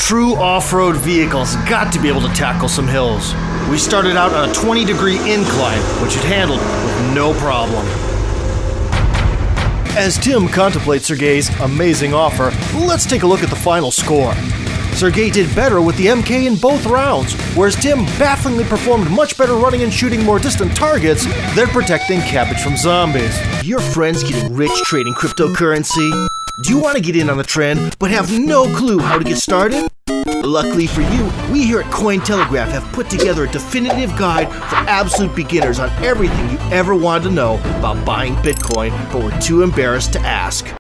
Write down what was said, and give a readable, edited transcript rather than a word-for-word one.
true off-road vehicle's got to be able to tackle some hills. We started out on a 20-degree incline, which it handled with no problem. As Tim contemplates Sergey's amazing offer, let's take a look at the final score. Sergey did better with the MK in both rounds, whereas Tim bafflingly performed much better running and shooting more distant targets than protecting cabbage from zombies. Your friend's getting rich trading cryptocurrency? Do you want to get in on the trend, but have no clue how to get started? Luckily for you, we here at Cointelegraph have put together a definitive guide for absolute beginners on everything you ever wanted to know about buying Bitcoin, but were too embarrassed to ask.